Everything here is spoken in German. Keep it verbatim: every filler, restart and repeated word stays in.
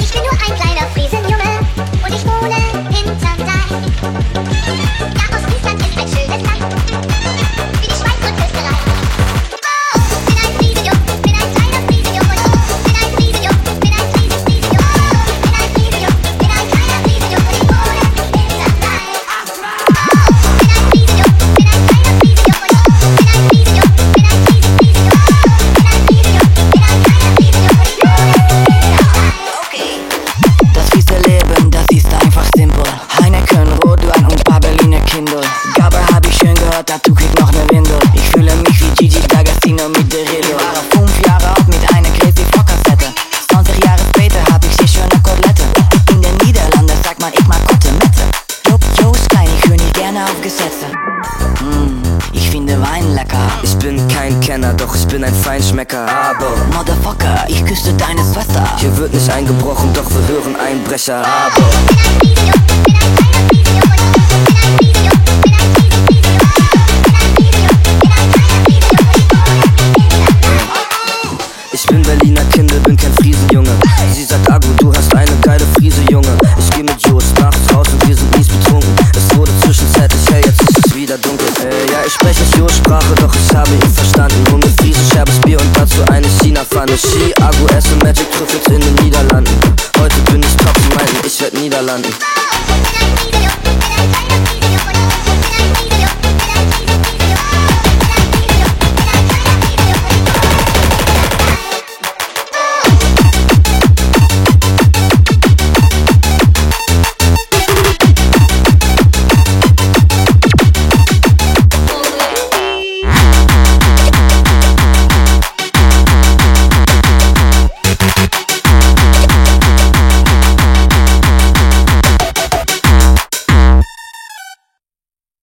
Ich bin nur ein kleiner Friesenjunge und ich wohne in Zandai. Ja, Ostfriesland ist ein schönes Land, wie die Schweiz und Österreich. Oh, bin ein Friesenjunge, bin ein kleiner Friesenjunge. Bin ein Friesenjunge, bin ein Friesen, Friesenjunge. Bin ein Friesenjunge, bin ein kleiner Friesenjunge und ich wohne in Zandai. Oh, bin ein Friesenjunge, bin ein kleiner Friesenjunge. Bin ein Friesenjunge, bin ein Friesen, Friesenjunge. Bin ein Friesenjunge, bin ein kleiner Friesenjunge und ich wohne in Zandai. Das Friese Leben, das ist einfach simpel. Heineken, Rotwein und paar Berliner Kindle. Gabber hab ich schön gehört, dazu krieg noch ne Windel. Ich fühle mich wie Gigi D'Agostino mit der Rillo. Ich war fünf Jahre alt mit einer Crazy Frog-Kassette. zwanzig Jahre später hab ich die schöne Kotelette. In den Niederlanden sagt man, ich mag Kotelette. Jo, jo ist klein, ich höre nicht gerne auf Gesetze. Mm, ich finde Wein lecker. Ich bin kein Kenner, doch ich bin ein Feinschmecker. Aber Motherfucker, ich küsste deine Schwester. hier wird nicht eingebrochen, doch wir hören Einbrecher. Aber Bin ein Friesenjunge, bin ein kleiner Friesenjunge. Bin ein Friesenjunge, bin ein Friesen, Friesenjunge. Bin ein Friesenjunge, bin ein kleiner Friesenjunge und ich wohne in Zandai. ich bin Berliner Kinder, bin kein Friesenjunge. Sie sagt, Agu, du hast eine geile Friese, Junge. Ich geh mit Joes nachts raus und wir sind mies betrunken. Es wurde zwischenzeitlich hell, jetzt ist es wieder dunkel. Äh, ja, ich spreche nicht Joes Sprache, doch ich habe ihn verstanden. Hol mir Friese, scherbes Bier und dazu eine China-Pfanne. Ski, Agu, esse Magic Trüffels in den Niederlanden. Heute bin ich top, sie meinten, ich werd Niederlanden.